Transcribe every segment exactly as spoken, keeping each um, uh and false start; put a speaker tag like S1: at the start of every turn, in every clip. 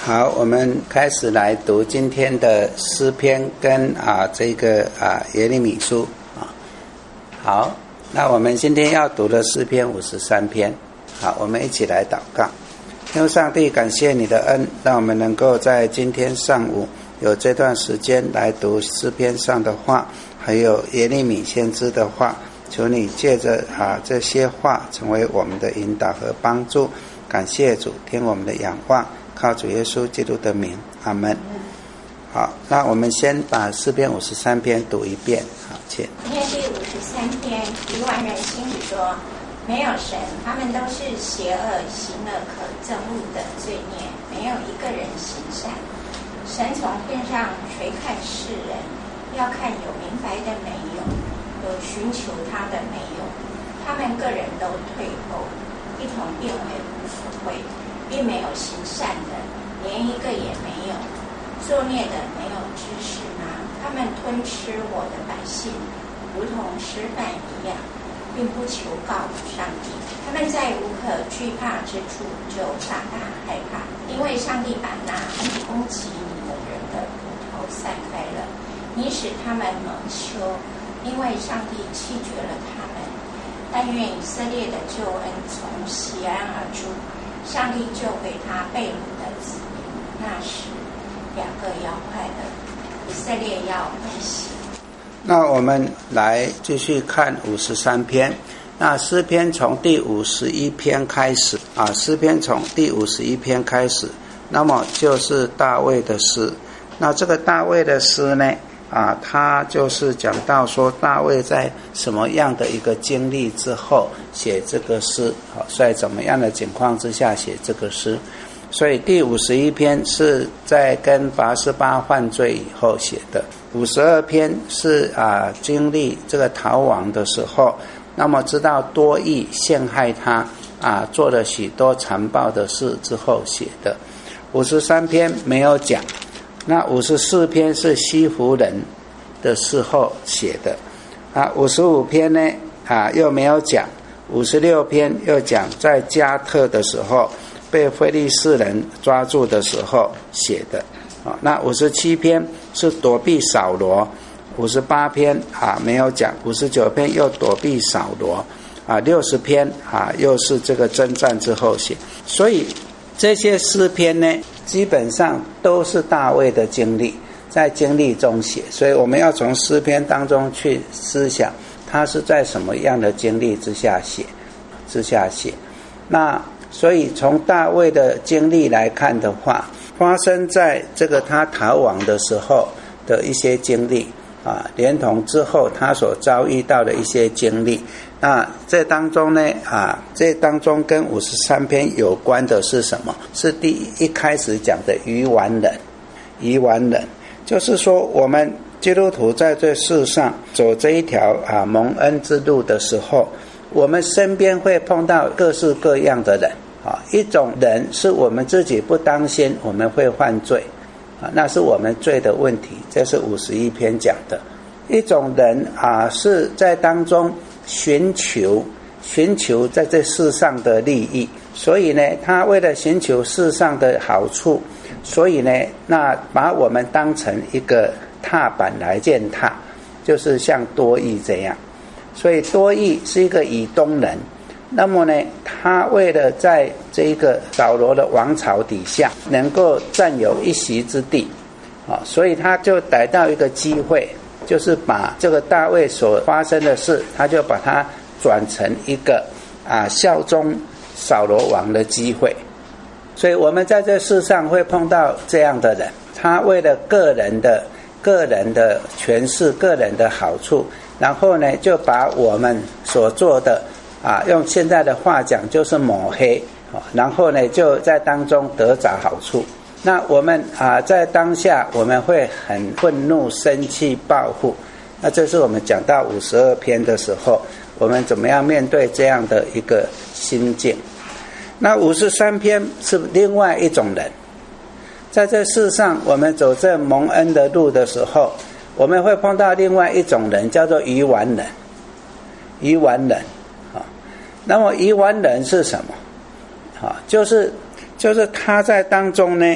S1: 好，我们开始来读今天的诗篇跟啊这个啊耶利米书啊。好，那我们今天要读的诗篇五十三篇。好，我们一起来祷告。天父上帝，感谢你的恩，让我们能够在今天上午有这段时间来读诗篇上的话，还有耶利米先知的话。求你借着啊这些话成为我们的引导和帮助。感谢主，听我们的仰望，靠主耶稣基督的名，阿们。好，那我们先把诗篇五十三篇读一遍。好，请。
S2: 今天第五十三篇，愚顽人心里说，没有神，他们都是邪恶，行了可憎恶的罪孽，没有一个人行善。神从天上垂看世人，要看有明白的没有，有寻求他的没有。他们个人都退后，一同变为无福会，并没有行善的，连一个也没有。作孽的没有知识吗？他们吞吃我的百姓，如同吃饭一样，并不求告上帝。他们在无可惧怕之处就大大害怕，因为上帝把那攻击你的人的骨头散开了。你使他们蒙羞，因为上帝弃绝了他们。但愿以色列的救恩从西安而出，上帝救回他被掳的子民。那时两个要快乐，以色列要欢喜。
S1: 那我们来继续看五十三篇。那诗篇从第五十一篇开始啊，诗篇从第五十一篇开始，那么就是大卫的诗。那这个大卫的诗呢啊，他就是讲到说大卫在什么样的一个经历之后写这个诗，好，在怎么样的情况之下写这个诗。所以第五十一篇是在跟拔示巴犯罪以后写的，五十二篇是啊经历这个逃亡的时候，那么知道多益陷害他啊，做了许多残暴的事之后写的。五十三篇没有讲。那五十四篇是西弗人的时候写的啊，五十五篇呢啊又没有讲，五十六篇又讲在加特的时候被非利士人抓住的时候写的啊。那五十七篇是躲避扫罗，五十八篇啊没有讲，五十九篇又躲避扫罗啊，六十篇啊又是这个征战之后写。所以这些诗篇呢基本上都是大卫的经历，在经历中写，所以我们要从诗篇当中去思想他是在什么样的经历之下写之下写。那所以从大卫的经历来看的话，发生在这个他逃亡的时候的一些经历啊，连同之后他所遭遇到的一些经历，那这当中呢啊，这当中跟五十三篇有关的是什么？是第一一开始讲的愚顽人。愚顽人就是说，我们基督徒在这世上走这一条啊蒙恩之路的时候，我们身边会碰到各式各样的人啊。一种人是我们自己不当心，我们会犯罪啊，那是我们罪的问题，这是五十一篇讲的。一种人啊是在当中寻求寻求在这世上的利益，所以呢他为了寻求世上的好处，所以呢那把我们当成一个踏板来践踏，就是像多益这样。所以多益是一个以东人，那么呢他为了在这一个扫罗的王朝底下能够占有一席之地啊，所以他就逮到一个机会，就是把这个大卫所发生的事，他就把它转成一个啊效忠扫罗王的机会。所以我们在这世上会碰到这样的人，他为了个人的个人的权势、个人的好处，然后呢就把我们所做的啊，用现在的话讲就是抹黑，然后呢就在当中得着好处。那我们啊，在当下我们会很愤怒、生气、报复。那这是我们讲到五十二篇的时候，我们怎么样面对这样的一个心境。那五十三篇是另外一种人，在这世上我们走这蒙恩的路的时候，我们会碰到另外一种人，叫做愚顽人。愚顽人啊，那么愚顽人是什么啊？就是就是他在当中呢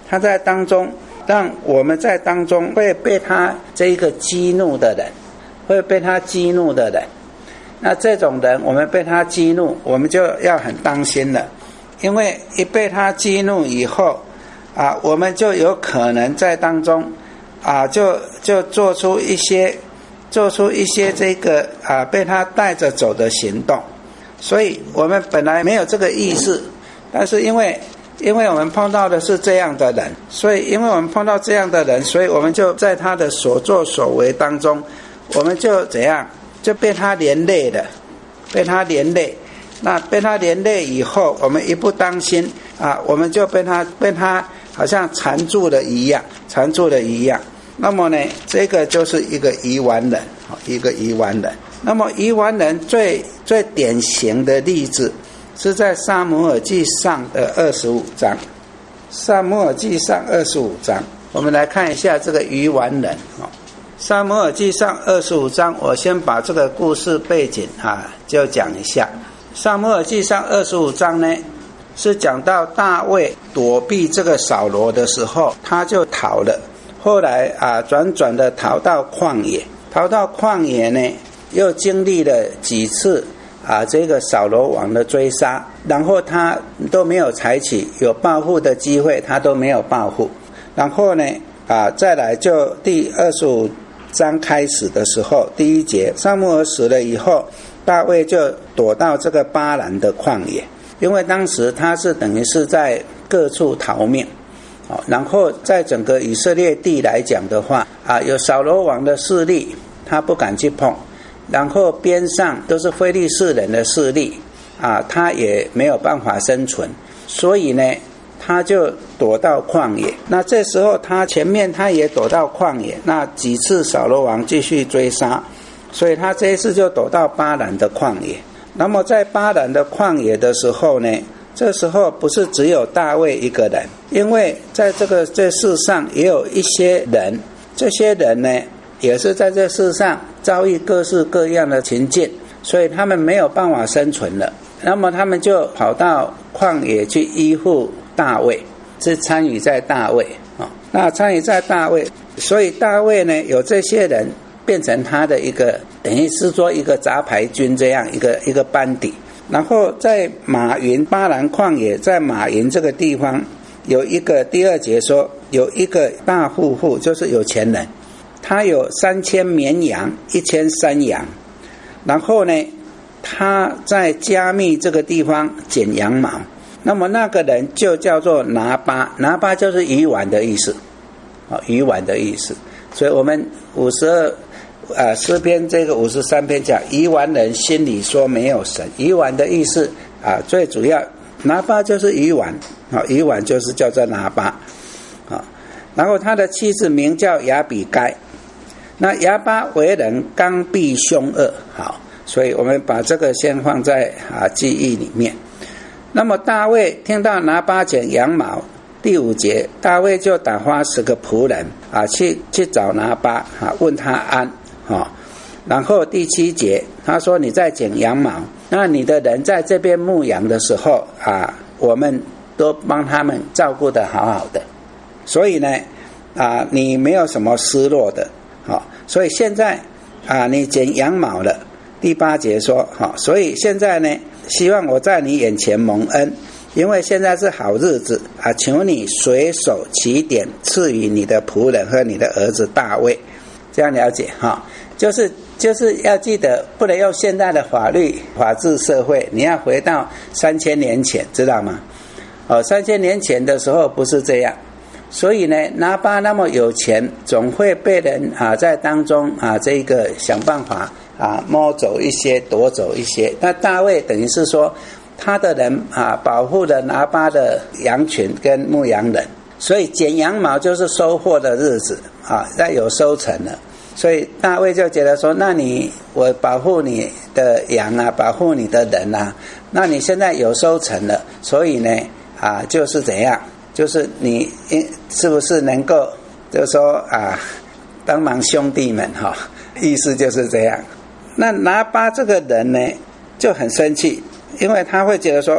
S1: 他在当中，让我们在当中会被他这一个激怒的人，会被他激怒的人，那这种人我们被他激怒，我们就要很当心了，因为一被他激怒以后啊，我们就有可能在当中啊，就就做出一些做出一些这个啊被他带着走的行动。所以我们本来没有这个意识，但是因为因为我们碰到的是这样的人，所以因为我们碰到这样的人，所以我们就在他的所作所为当中，我们就怎样，就被他连累了，被他连累。那被他连累以后，我们一不当心啊，我们就被他被他好像缠住了一样，缠住了一样。那么呢，这个就是一个愚顽人，一个愚顽人。那么愚顽人最最典型的例子是在撒母耳记上的二十五章。撒母耳记上二十五章，我们来看一下这个愚顽人。撒母耳记上二十五章，我先把这个故事背景啊就讲一下。撒母耳记上二十五章呢，是讲到大卫躲避这个扫罗的时候，他就逃了。后来啊，转转的逃到旷野，逃到旷野呢，又经历了几次啊这个扫罗王的追杀，然后他都没有采取有报复的机会，他都没有报复。然后呢啊，再来就第二十五章开始的时候，第一节，撒母耳死了以后，大卫就躲到这个巴兰的旷野，因为当时他是等于是在各处逃命。然后在整个以色列地来讲的话啊，有扫罗王的势力他不敢去碰，然后边上都是非利士人的势力啊，他也没有办法生存，所以呢他就躲到旷野。那这时候他前面他也躲到旷野，那几次扫罗王继续追杀，所以他这一次就躲到巴兰的旷野。那么在巴兰的旷野的时候呢，这时候不是只有大卫一个人，因为在这个这世上也有一些人，这些人呢也是在这世上遭遇各式各样的情境，所以他们没有办法生存了。那么他们就跑到旷野去依附大卫，是参与在大卫啊。那参与在大卫，所以大卫呢有这些人变成他的一个，等于是说一个杂牌军这样一个一个班底。然后在马云巴兰旷野，在马云这个地方有一个，第二节说有一个大户户，就是有钱人，他有三千绵羊，一千山羊。然后呢他在加密这个地方剪羊毛，那么那个人就叫做拿巴，拿巴就是愚顽的意思，愚顽的意思。所以我们五十二啊，诗篇这个五十三篇讲愚顽人心里说没有神，愚顽的意思啊，最主要拿巴就是愚顽啊，愚顽就是叫做拿巴啊。然后他的妻子名叫亚比该，那亚巴为人刚愎凶恶，好，所以我们把这个先放在啊记忆里面。那么大卫听到拿巴剪羊毛，第五节，大卫就打发十个仆人啊去去找拿巴啊，问他安。哦，然后第七节他说你在剪羊毛，那你的人在这边牧羊的时候啊，我们都帮他们照顾得好好的，所以呢啊你没有什么失落的。好、哦，所以现在啊你剪羊毛了。第八节说好、哦，所以现在呢希望我在你眼前蒙恩，因为现在是好日子啊，求你随手起点赐予你的仆人和你的儿子大卫。这样了解哈，就是就是要记得，不能用现在的法律法治社会，你要回到三千年前，知道吗？哦，三千年前的时候不是这样，所以呢，拿巴那么有钱，总会被人啊在当中啊这个想办法啊摸走一些，夺走一些。那大卫等于是说，他的人啊保护了拿巴的羊群跟牧羊人，所以剪羊毛就是收获的日子啊，那有收成了。所以大卫就觉得说，那你我保护你的羊啊，保护你的人啊，那你现在有收成了，所以呢啊就是怎样，就是你是不是能够就是说啊帮忙兄弟们哈、哦，意思就是这样。那拿巴这个人呢就很生气，因为他会觉得说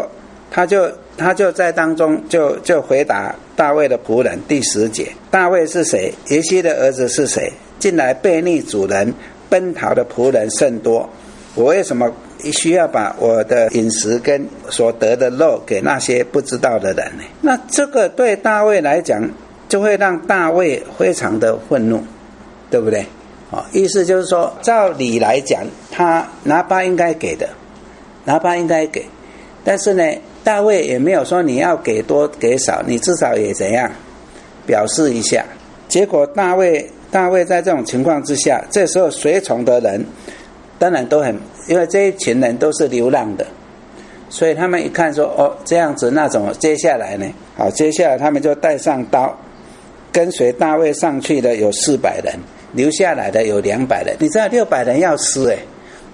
S1: 他就他就在当中就就回答大卫的仆人。第十节，大卫是谁？耶西的儿子是谁？近来悖逆主人奔逃的仆人甚多，我为什么需要把我的饮食跟所得的肉给那些不知道的人呢？那这个对大卫来讲就会让大卫非常的愤怒，对不对？哦，意思就是说照理来讲他拿巴应该给的，拿巴应该给，但是呢大卫也没有说你要给多给少，你至少也怎样表示一下。结果大卫大卫在这种情况之下，这时候随从的人当然都很，因为这一群人都是流浪的，所以他们一看说哦这样子，那怎么接下来呢？好，接下来他们就带上刀，跟随大卫上去的有四百人，留下来的有两百人。你知道六百人要吃哎，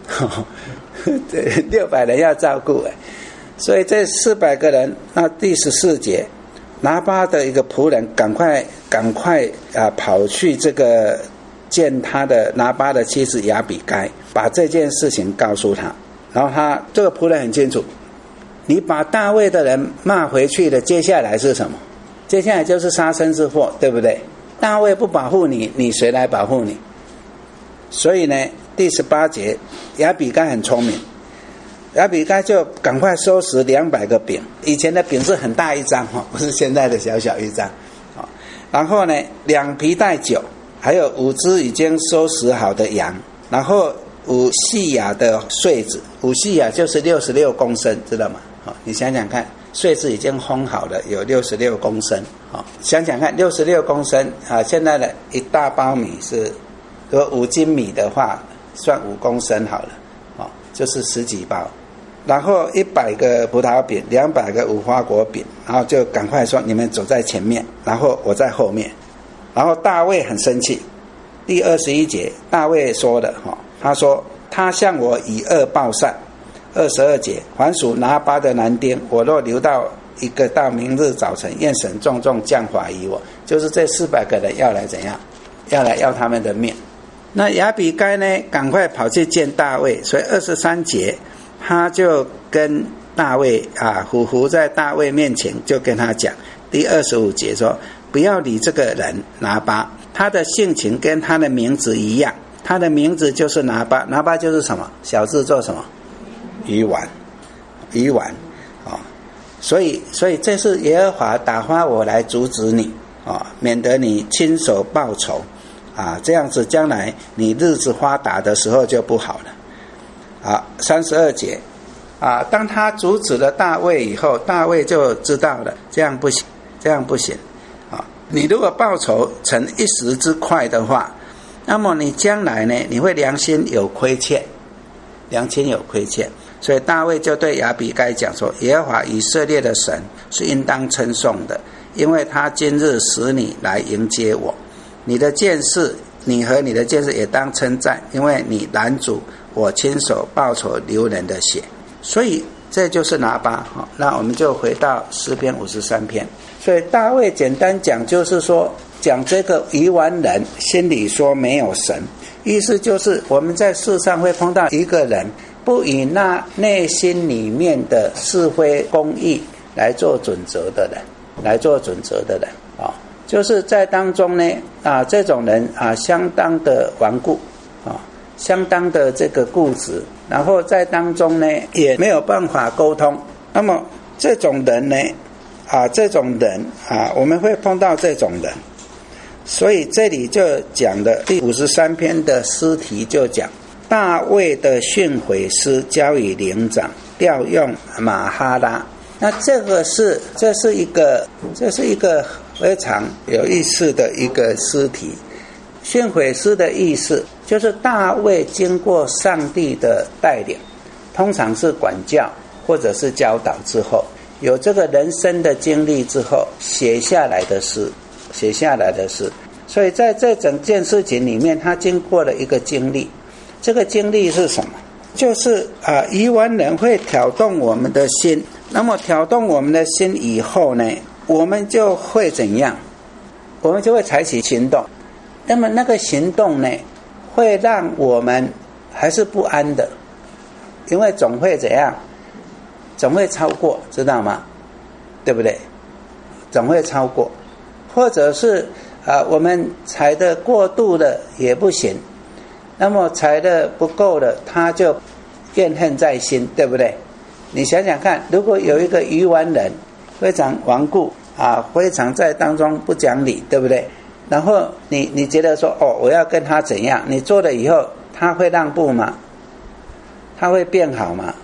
S1: 六百人要照顾哎，所以这四百个人，那第十四节，拿巴的一个仆人赶快赶快啊跑去这个见他的拿巴的妻子亚比该，把这件事情告诉他。然后他这个仆人很清楚，你把大卫的人骂回去的，接下来是什么？接下来就是杀身之祸，对不对？大卫不保护你，你谁来保护你？所以呢，第十八节，亚比该很聪明，亚比该就赶快收拾两百个饼，以前的饼是很大一张，不是现在的小小一张。然后呢，两皮带酒，还有五只已经收拾好的羊，然后五细亚的穗子，五细亚就是六十六公升，知道吗？你想想看，穗子已经烘好了，有六十六公升。想想看，六十六公升啊，现在的一大包米是，如果五斤米的话，算五公升好了，哦，就是十几包。然后一百个葡萄饼，两百个无花果饼，然后就赶快说你们走在前面，然后我在后面。然后大卫很生气，第二十一节，大卫说的哈，他说他向我以恶报善。二十二节，凡属拿巴的男丁，我若留到一个到明日早晨，愿神重重降罚于我。就是这四百个人要来怎样？要来要他们的命。那亚比该呢，赶快跑去见大卫，所以二十三节，他就跟大卫啊，匍匐在大卫面前，就跟他讲。第二十五节说，不要理这个人拿巴，他的性情跟他的名字一样，他的名字就是拿巴，拿巴就是什么？小字做什么？鱼丸，鱼丸，哦，所以，所以这是耶和华打发我来阻止你，哦，免得你亲手报仇，啊，这样子将来你日子发达的时候就不好了。啊，三十二节，啊，当他阻止了大卫以后，大卫就知道了，这样不行，这样不行，啊，你如果报仇成一时之快的话，那么你将来呢，你会良心有亏欠，良心有亏欠。所以大卫就对亚比该讲说，耶和华以色列的神是应当称颂的，因为他今日使你来迎接我，你的剑士，你和你的剑士也当称赞，因为你拦阻我亲手报仇流人的血。所以这就是拿巴。那我们就回到诗篇五十三篇。所以大卫简单讲就是说，讲这个愚顽人心里说没有神，意思就是我们在世上会碰到一个人不以那内心里面的是非公义来做准则的人，来做准则的人啊、哦，就是在当中呢啊，这种人啊相当的顽固啊、哦，相当的这个固执，然后在当中呢也没有办法沟通。那么这种人呢啊，这种人啊，我们会碰到这种人。所以这里就讲的第五十三篇的诗题就讲。大卫的训诲师交与灵长，调用马哈拉。那这个是这是一个这是一个非常有意思的一个诗题。训诲师的意思就是大卫经过上帝的带领，通常是管教或者是教导之后，有这个人生的经历之后写下来的诗，写下来的诗。所以在这整件事情里面，他经过了一个经历。这个经历是什么？就是啊，愚顽人会挑动我们的心，那么挑动我们的心以后呢，我们就会怎样？我们就会采取行动。那么那个行动呢，会让我们还是不安的，因为总会怎样？ 总会超过，知道吗？对不对？总会超过，或者是啊、呃，我们采的过度了也不行，那么采的不够了，他就怨恨在心，对不对？你想想看，如果有一个愚顽人，非常顽固啊，非常在当中不讲理，对不对？然后你你觉得说，哦，我要跟他怎样？你做了以后，他会让步吗？他会变好吗？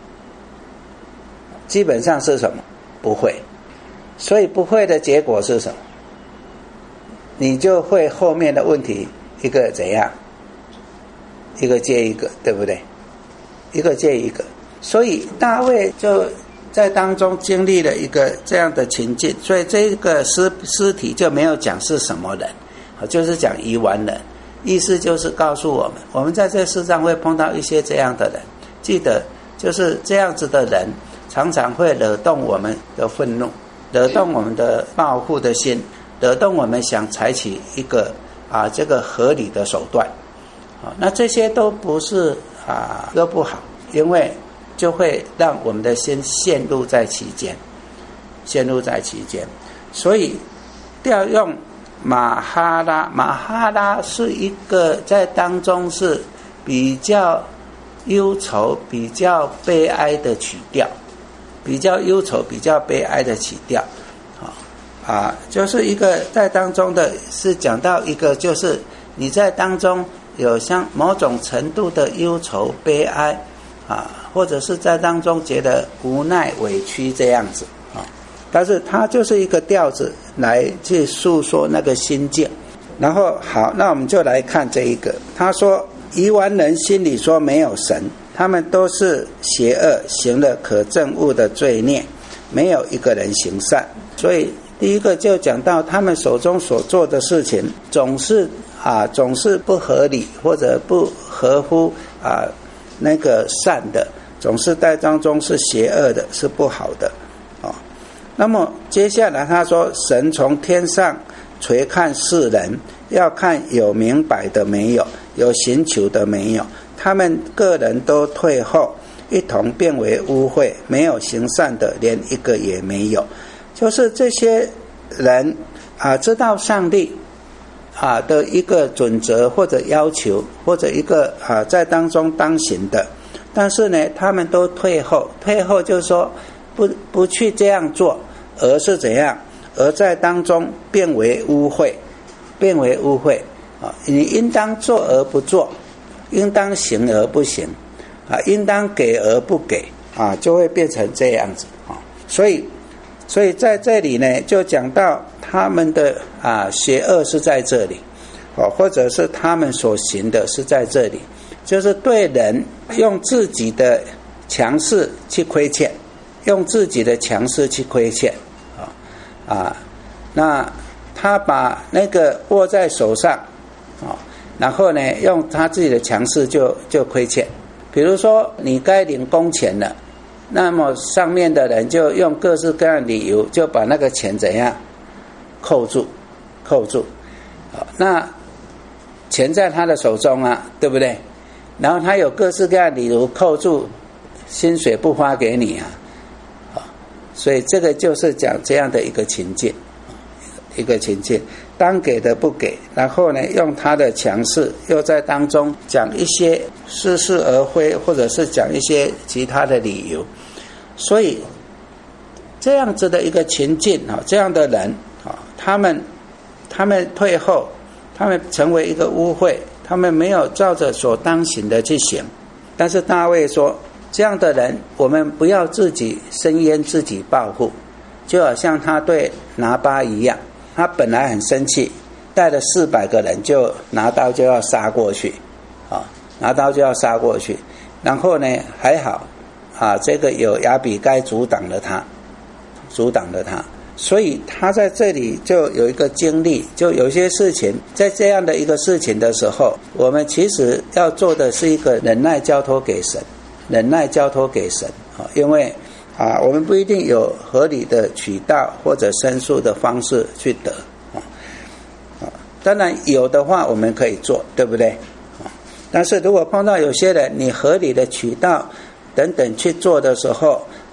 S1: 基本上是什么？不会。所以不会的结果是什么？你就会后面的问题一个怎样？一个接一个，对不对？一个接一个。所以大卫就在当中经历了一个这样的情境，所以这个诗诗体就没有讲是什么人，就是讲愚顽人。意思就是告诉我们，我们在这世上会碰到一些这样的人，记得就是这样子的人常常会惹动我们的愤怒，惹动我们的报复的心，惹动我们想采取一个啊这个合理的手段啊，那这些都不是啊都不好，因为就会让我们的心陷入在其间，陷入在其间。所以调用马哈拉，马哈拉是一个在当中是比较忧愁、比较悲哀的曲调，比较忧愁、比较悲哀的曲调，啊啊，就是一个在当中的是讲到一个，就是你在当中有像某种程度的忧愁、悲哀啊，或者是在当中觉得无奈、委屈这样子啊，但是它就是一个调子来去诉说那个心境。然后好，那我们就来看这一个，他说愚顽人心里说没有神，他们都是邪恶，行了可憎恶的罪孽，没有一个人行善。所以第一个就讲到他们手中所做的事情总是啊总是不合理，或者不合乎啊那个善的，总是在当中是邪恶的，是不好的啊。那么接下来他说，神从天上垂看世人，要看有明白的没有，有寻求的没有，他们个人都退后，一同变为污秽，没有行善的，连一个也没有。就是这些人啊，知道上帝啊的一个准则或者要求，或者一个啊在当中当行的，但是呢，他们都退后，退后就是说不不去这样做，而是怎样？而在当中变为污秽，变为污秽啊！你应当做而不做，应当行而不行啊，应当给而不给啊，就会变成这样子啊。所以，所以在这里呢，就讲到他们的啊邪恶是在这里，哦，或者是他们所行的是在这里，就是对人用自己的强势去亏欠，用自己的强势去亏欠。啊，那他把那个握在手上，啊，然后呢，用他自己的强势就就亏欠。比如说，你该领工钱了，那么上面的人就用各式各样的理由，就把那个钱怎样扣住，扣住。啊，那钱在他的手中啊，对不对？然后他有各式各样的理由扣住，薪水不发给你啊。所以这个就是讲这样的一个情境，一个情境，当给的不给，然后呢，用他的强势，又在当中讲一些似是而非，或者是讲一些其他的理由。所以这样子的一个情境啊，这样的人啊，他们他们退后，他们成为一个污秽，他们没有照着所当行的去行。但是大卫说，这样的人，我们不要自己伸冤自己报复，就好像他对拿巴一样，他本来很生气，带了四百个人就拿刀就要杀过去，啊，拿刀就要杀过去，然后呢还好啊，这个有亚比该阻挡了他，阻挡了他，所以他在这里就有一个经历，就有些事情，在这样的一个事情的时候，我们其实要做的是一个忍耐交托给神。忍耐交托给神，因为啊，我们不一定有合理的渠道或者申诉的方式去得啊。当然有的话，我们可以做，对不对？但是如果碰到有些人，你合理的渠道等等去做的时候，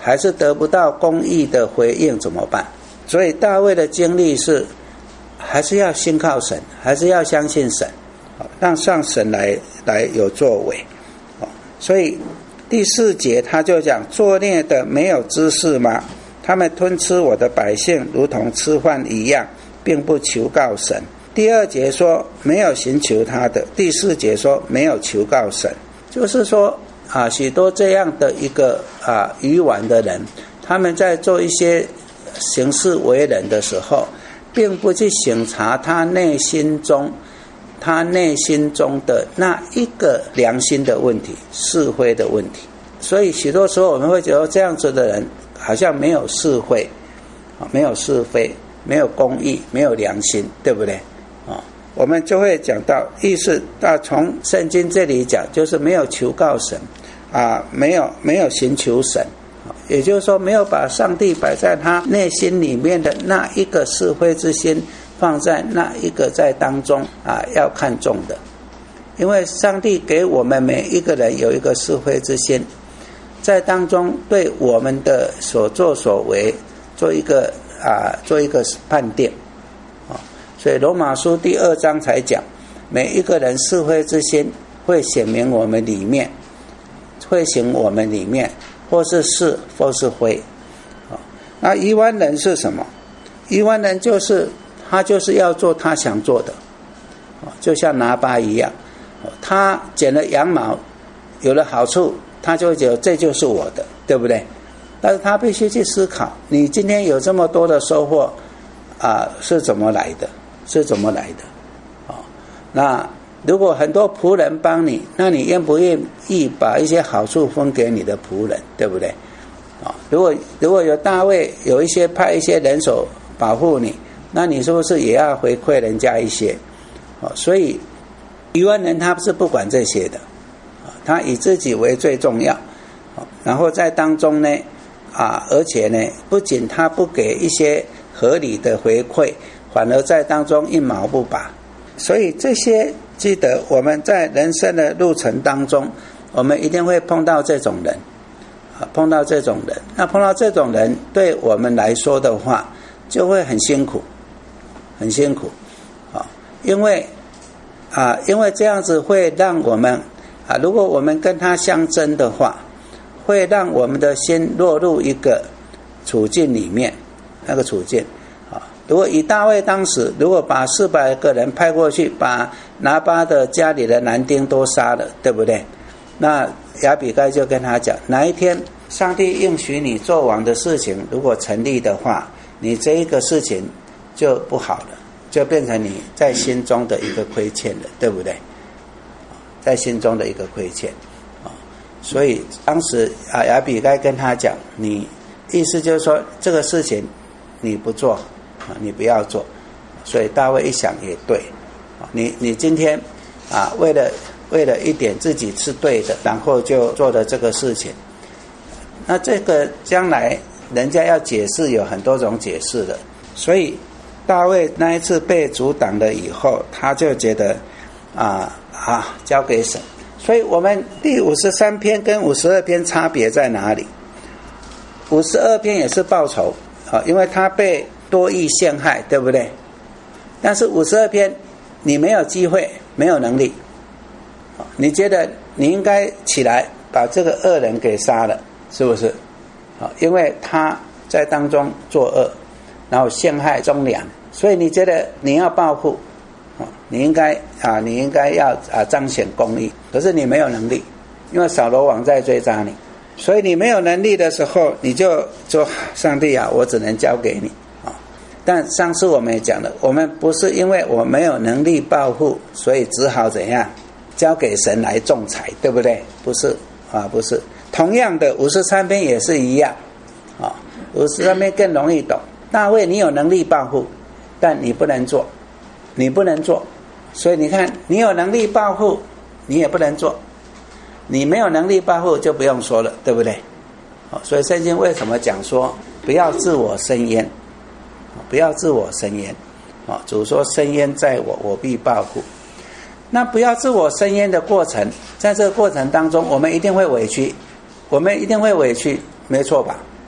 S1: 还是得不到公义的回应怎么办？所以大卫的经历是还是要信靠神，还是要相信神，让上神来来有作为。所以第四节他就讲，作孽的没有知识吗？他们吞吃我的百姓如同吃饭一样，并不求告神。第二节说没有寻求他的，第四节说没有求告神。就是说啊，许多这样的一个啊愚顽的人，他们在做一些行事为人的时候，并不去省察他内心中他内心中的那一个良心的问题，是非的问题。所以许多时候我们会觉得这样子的人好像没有是非，没有是非，没有公义，没有良心，对不对？我们就会讲到意思，那从圣经这里讲，就是没有求告神啊，没有没有寻求神，也就是说没有把上帝摆在他内心里面的那一个是非之心放在那一个在当中啊要看重的。因为上帝给我们每一个人有一个是非之心，在当中对我们的所作所为做一个啊做一个判定。所以罗马书第二章才讲，每一个人是非之心会显明我们里面，会行我们里面，或是是或是非。那愚顽人是什么？愚顽人就是他就是要做他想做的，就像拿巴一样，他剪了羊毛有了好处，他就会觉得这就是我的，对不对？但是他必须去思考，你今天有这么多的收获啊，是怎么来的？是怎么来的？哦，那如果很多仆人帮你，那你愿不愿意把一些好处分给你的仆人，对不对？哦，如果如果有大卫有一些派一些人手保护你，那你是不是也要回馈人家一些？哦，所以愚顽人他是不管这些的，他以自己为最重要，然后在当中呢，啊，而且呢，不仅他不给一些合理的回馈，反而在当中一毛不拔。所以这些记得我们在人生的路程当中，我们一定会碰到这种人，啊，碰到这种人。那碰到这种人，对我们来说的话，就会很辛苦，很辛苦，啊，因为啊，因为这样子会让我们啊，如果我们跟他相争的话，会让我们的心落入一个处境里面，那个处境。如果以大卫当时如果把四百个人派过去，把拿巴的家里的男丁都杀了，对不对？那亚比该就跟他讲，哪一天上帝应许你做王的事情如果成立的话，你这一个事情就不好了，就变成你在心中的一个亏欠了，对不对？在心中的一个亏欠。所以当时啊，亚比该跟他讲，你意思就是说这个事情你不做，你不要做。所以大卫一想也对，你你今天啊，为了为了一点自己是对的，然后就做了这个事情，那这个将来人家要解释有很多种解释的。所以大卫那一次被阻挡了以后，他就觉得啊啊交给神。所以我们第五十三篇跟五十二篇差别在哪里？五十二篇也是报仇啊，因为他被多益陷害，对不对？但是五十二篇你没有机会，没有能力，你觉得你应该起来把这个恶人给杀了，是不是？因为他在当中作恶，然后陷害忠良，所以你觉得你要报复，你应该啊，你应该要啊彰显公义，可是你没有能力，因为扫罗王在追杀你，所以你没有能力的时候，你就说上帝啊，我只能交给你啊。但上次我们也讲了，我们不是因为我没有能力报复，所以只好怎样交给神来仲裁，对不对？不是啊，不是。同样的，五十三篇也是一样啊，五十三篇更容易懂。大卫，你有能力报复，但你不能做，你不能做。所以你看，你有能力报复，你也不能做；你没有能力报复，就不用说了，对不对？所以圣经为什么讲说不要自我伸冤？不要自我伸冤。主说伸冤在我，我必报复。那不要自我伸冤的过程，在这个过程当中，我们一定会委屈，我们一定会委屈，没错吧？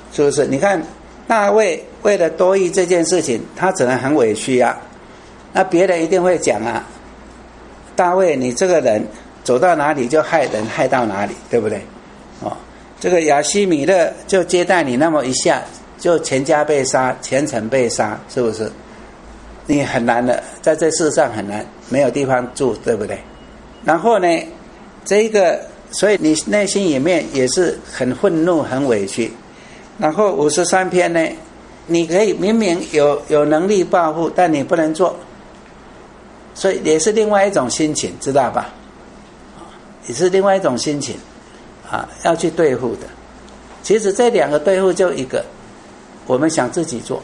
S1: 是不是？你看大卫为了多益这件事情，他只能很委屈啊。那别人一定会讲啊，大卫你这个人走到哪里就害人害到哪里，对不对？哦，这个亚希米勒就接待你那么一下，就全家被杀，全城被杀，是不是？你很难的，在这世上很难，没有地方住，对不对？然后呢，这个所以你内心里面也是很愤怒很委屈。然后五十三篇呢，你可以明明有有能力报复，但你不能做，所以也是另外一种心情，知道吧？也是另外一种心情啊，要去对付的。其实这两个对付就一个，我们想自己做，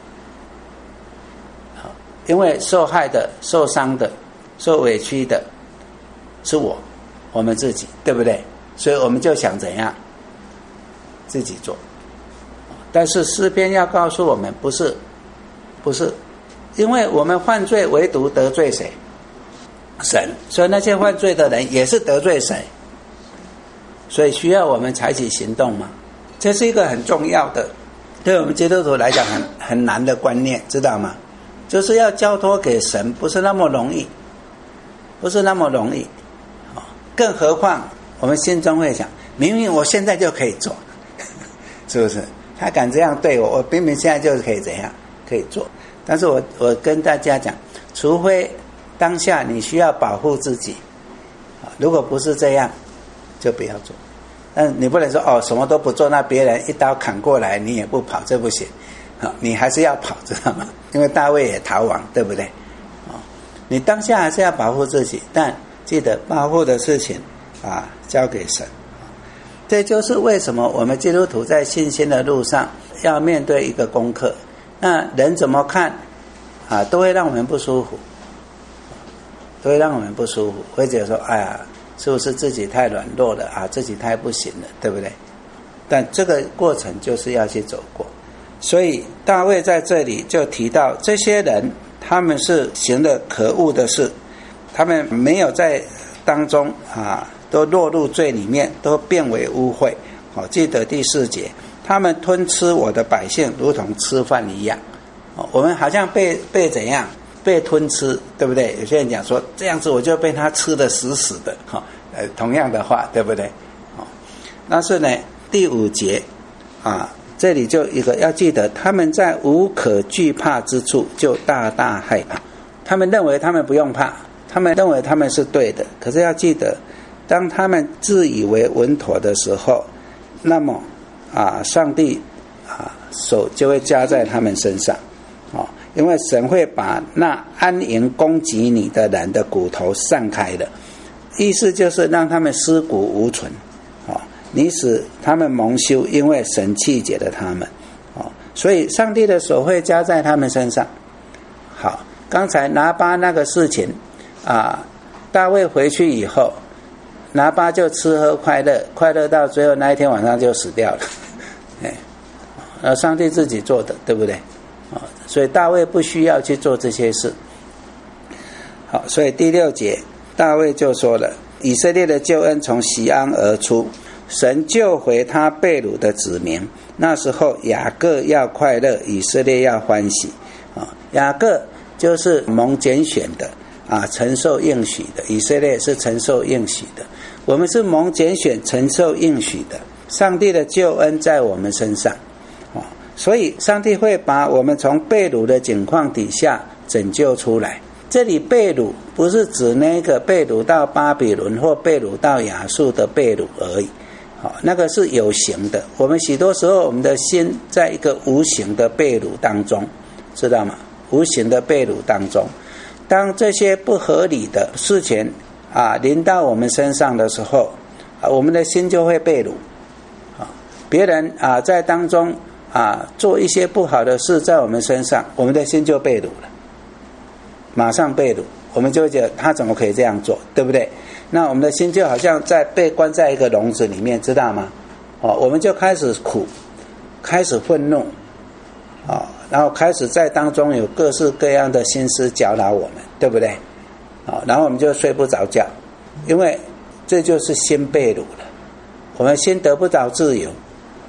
S1: 因为受害的、受伤的、受委屈的是我，我们自己，对不对？所以我们就想怎样自己做。但是诗篇要告诉我们，不是，不是，因为我们犯罪唯独得罪谁？神。所以那些犯罪的人也是得罪神，所以需要我们采取行动嘛。这是一个很重要的，对我们基督徒来讲很很难的观念，知道吗？就是要交托给神，不是那么容易，不是那么容易。更何况我们心中会想，明明我现在就可以做，是不是？他敢这样对我，我明明现在就可以怎样可以做。但是我我跟大家讲，除非当下你需要保护自己，如果不是这样就不要做。但你不能说哦什么都不做，那别人一刀砍过来你也不跑，这不行，你还是要跑，知道吗？因为大卫也逃亡，对不对？你当下还是要保护自己，但记得保护的事情啊交给神。这就是为什么我们基督徒在信心的路上要面对一个功课。那人怎么看啊，都会让我们不舒服，都会让我们不舒服，会觉得说，哎呀，是不是自己太软弱了啊，自己太不行了，对不对？但这个过程就是要去走过。所以大卫在这里就提到，这些人他们是行了可恶的事，他们没有在当中啊都落入罪里面，都变为污秽。好，记得第四节，他们吞吃我的百姓，如同吃饭一样。我们好像被被怎样被吞吃，对不对？有些人讲说，这样子我就被他吃得死死的。呃，同样的话，对不对？但是呢，第五节啊，这里就一个要记得，他们在无可惧怕之处就大大害怕。他们认为他们不用怕，他们认为他们是对的，可是要记得，当他们自以为稳妥的时候，那么啊，上帝啊手就会加在他们身上，啊，因为神会把那安营攻击你的人的骨头散开的，意思就是让他们尸骨无存，啊，你使他们蒙羞，因为神弃绝了他们，啊，所以上帝的手会加在他们身上。好，刚才拿巴那个事情啊，大卫回去以后，拿巴就吃喝快乐，快乐到最后那一天晚上就死掉了。哎，上帝自己做的，对不对？所以大卫不需要去做这些事。好，所以第六节大卫就说了，以色列的救恩从锡安而出，神救回他被掳的子民，那时候雅各要快乐，以色列要欢喜。雅各就是蒙拣选的啊，承受应许的，以色列是承受应许的，我们是蒙拣选承受应许的，上帝的救恩在我们身上，哦，所以上帝会把我们从被掳的境况底下拯救出来。这里被掳不是指那个被掳到巴比伦或被掳到亚述的被掳而已，哦，那个是有形的，我们许多时候我们的心在一个无形的被掳当中，知道吗？无形的被掳当中，当这些不合理的事情啊临到我们身上的时候，啊，我们的心就会被掳。啊，别人啊在当中啊做一些不好的事在我们身上，我们的心就被掳了，马上被掳，我们就会觉得他怎么可以这样做，对不对？那我们的心就好像在被关在一个笼子里面，知道吗？哦，我们就开始苦，开始愤怒，啊，然后开始在当中有各式各样的心思搅扰我们，对不对？啊，然后我们就睡不着觉，因为这就是心被掳了，我们心得不着自由，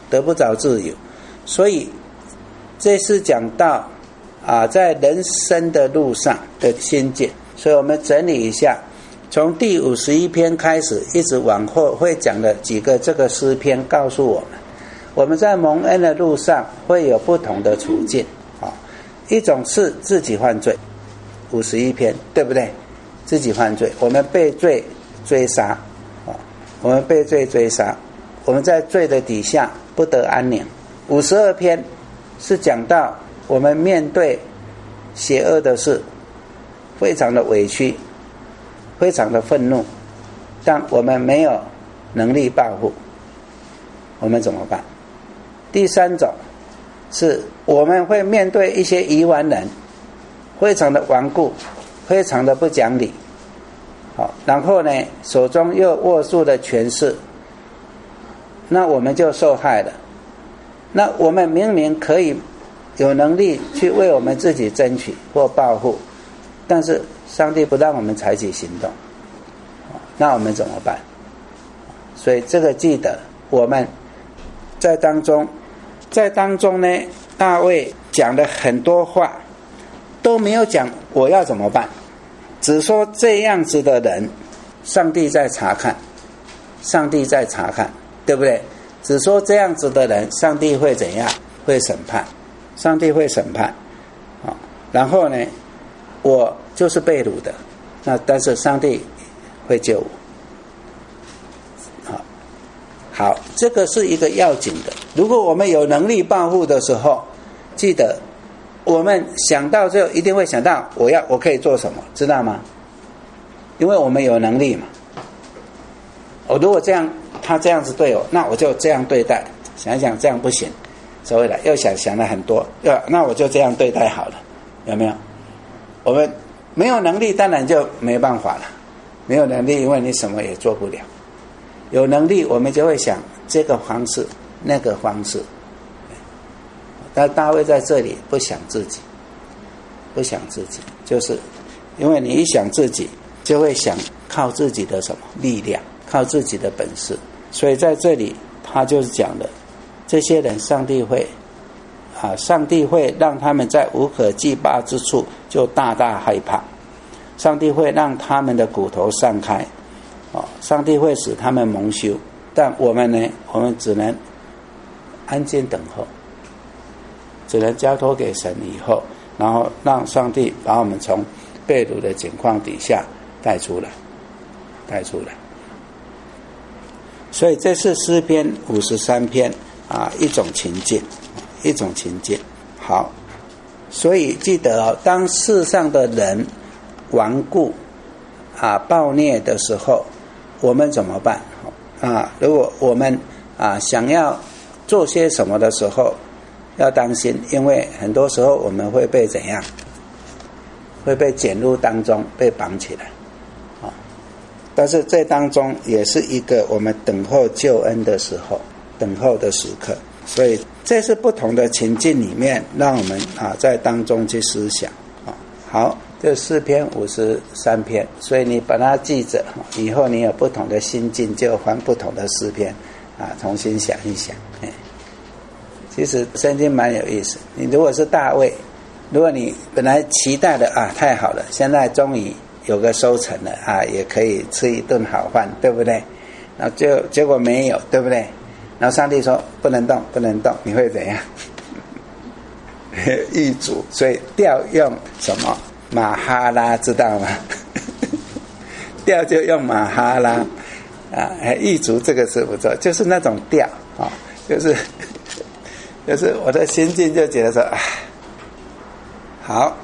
S1: 得不着自由。所以这是讲到啊，在人生的路上的心境。所以我们整理一下，从第五十一篇开始一直往后会讲的几个这个诗篇告诉我们，我们在蒙恩的路上会有不同的处境啊。一种是自己犯罪，五十一篇对不对？自己犯罪，我们被罪追杀啊，我们被罪追杀，我们在罪的底下不得安宁。五十二篇是讲到我们面对邪恶的事非常的委屈，非常的愤怒，但我们没有能力报复，我们怎么办？第三种是我们会面对一些愚顽人，非常的顽固，非常的不讲理，好，然后呢手中又握住了权势，那我们就受害了。那我们明明可以有能力去为我们自己争取或报复，但是上帝不让我们采取行动，那我们怎么办？所以这个记得我们在当中在当中呢，大卫讲了很多话，都没有讲我要怎么办，只说这样子的人上帝在查看，上帝在查看，对不对？只说这样子的人上帝会怎样？会审判，上帝会审判，好，然后呢我就是被掳的，那但是上帝会救我。好，好，这个是一个要紧的。如果我们有能力报复的时候，记得我们想到之后一定会想到我要我可以做什么，知道吗？因为我们有能力嘛。我如果这样他这样子对我，那我就这样对待，想一想这样不行，所谓的又想想了很多，要那我就这样对待好了，有没有？我们没有能力当然就没办法了，没有能力因为你什么也做不了，有能力我们就会想这个方式那个方式。但大卫在这里不想自己，不想自己，就是因为你一想自己就会想靠自己的什么力量，靠自己的本事，所以在这里他就是讲的这些人上帝会啊，上帝会让他们在无可击拔之处就大大害怕，上帝会让他们的骨头散开，哦，上帝会使他们蒙羞，但我们呢，我们只能安静等候，只能交托给神以后，然后让上帝把我们从被掳的情况底下带出来，带出来。所以这是诗篇五十三篇啊，一种情境，一种情境。好，所以记得哦，当世上的人顽固啊暴虐的时候，我们怎么办啊？如果我们啊想要做些什么的时候，要当心，因为很多时候我们会被怎样？会被卷入当中，被绑起来。但是这当中也是一个我们等候救恩的时候，等候的时刻。所以这是不同的情境里面，让我们啊在当中去思想啊。好，这诗篇五十三篇，所以你把它记着，以后你有不同的心境，就翻不同的诗篇啊，重新想一想。哎，其实圣经蛮有意思。你如果是大卫，如果你本来期待的啊，太好了，现在终于有个收成了啊，也可以吃一顿好饭，对不对？然后就结果没有，对不对？然后上帝说不能动，不能动，你会怎样？易主，所以调用什么马哈拉，知道吗？调就用马哈拉啊，易主这个是不错，就是那种调啊，就是就是我的心境就觉得说，啊，好。